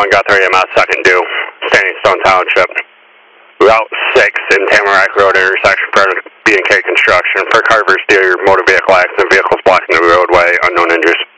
1, Guthrie EMS, second due, Standing Stone Township. Route 6 in Tamarack Road intersection for B&K Construction. For Carver's Deer, motor vehicle accident, vehicles blocking the roadway, unknown injuries.